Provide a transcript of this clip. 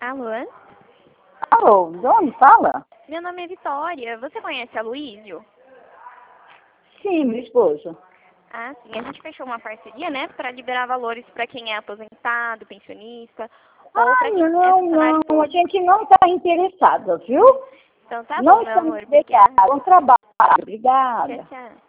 Alô? Alô, de onde fala? Meu nome é Vitória. Você conhece a Luísio? Sim, meu esposo. Ah, sim. A gente fechou uma parceria, né, para liberar valores para quem é aposentado, pensionista, ou para quem é funcionário Não, a público. gente não está interessada, viu? Então tá bom, Não meu estamos amor. Obrigada. interessados. Bom trabalho, Tchau, obrigada. tchau.